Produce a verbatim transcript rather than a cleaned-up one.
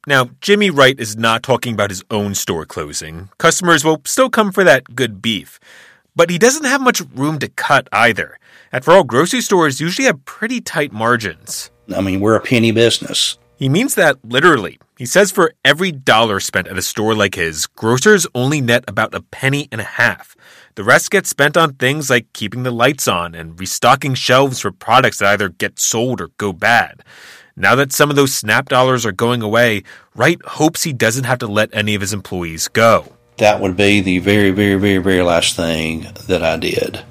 Now, Jimmy Wright is not talking about his own store closing. Customers will still come for that good beef. But he doesn't have much room to cut either. After all, grocery stores usually have pretty tight margins. I mean, we're a penny business. He means that literally. He says for every dollar spent at a store like his, grocers only net about a penny and a half. The rest gets spent on things like keeping the lights on and restocking shelves for products that either get sold or go bad. Now that some of those SNAP dollars are going away, Wright hopes he doesn't have to let any of his employees go. That would be the very, very, very, very last thing that I did.